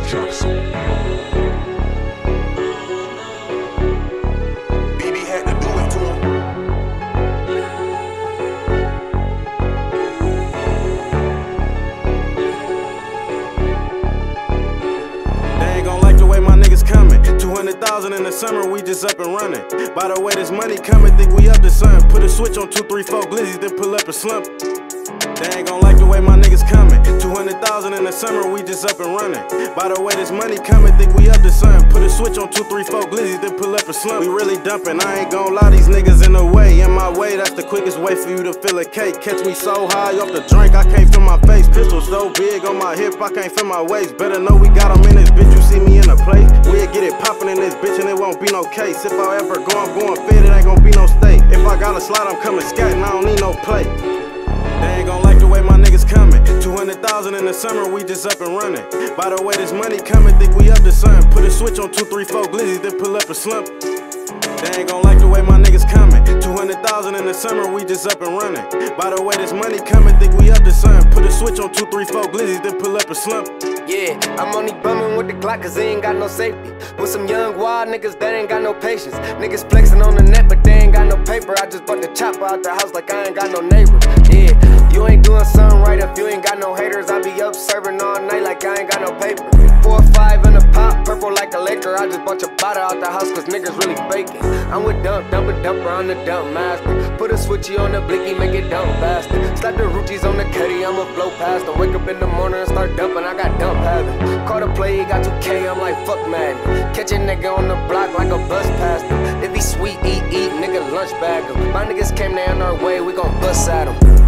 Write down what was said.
BB had to do it to him. They ain't gon' like the way my niggas coming. 200,000 in the summer, we just up and running. By the way, this money coming, think we up to something. Put a switch on 2, 3, 4 glizzies, then pull up a slump. They ain't gon' like the way my niggas coming. 200,000 in the summer, we just up and running. By the way, this money coming, think we up to something. Put a switch on 2, 3, 4 glizzies, then pull up a slump. We really dumping, I ain't gon' lie, these niggas in the way. In my way, that's the quickest way for you to fill a cake. Catch me so high off the drink, I can't feel my face. Pistol so big on my hip, I can't feel my waist. Better know we got them in this bitch, you see me in a place. We'll get it poppin' in this bitch and it won't be no case. If I ever go, I'm going fit, it ain't gon' be no steak. If I got a slide, I'm coming scatting, I don't need no plate. They ain't gon' like the way my niggas coming. 200,000 in the summer, we just up and running. By the way, this money coming, think we up to something. Put a switch on 2, 3, 4 glizzies, then pull up a slump. They ain't gon' like the way my niggas coming. 200,000 in the summer, we just up and running. By the way, this money coming, think we up to something. Put a switch on 2, 3, 4 glizzies, then pull up a slump. Yeah, I'm only bumming with the Glock cause they ain't got no safety. With some young wild niggas that ain't got no patience. Niggas flexing on the net but they ain't got no paper. I just bought the chopper out the house like I ain't got no neighbor. Yeah, you ain't doing something right if you ain't got no haters. I be up serving all night like I ain't got no paper. 4 or 5 in a pop, purple like a Laker. I just bought your bottle out the house cause niggas really faking. I'm with dumper, I'm the dump master. Put a switchy on the blicky, make it dump faster. Slap the Ruchis on the caddy, I'ma blow past them. Wake up in the morning and start dumping, I got dump habit. Call the play, he got 2K, I'm like fuck man. Catch a nigga on the block like a bus pastor. If he sweet, eat, nigga lunch bag him. My niggas came down our way, we gon' bust at him.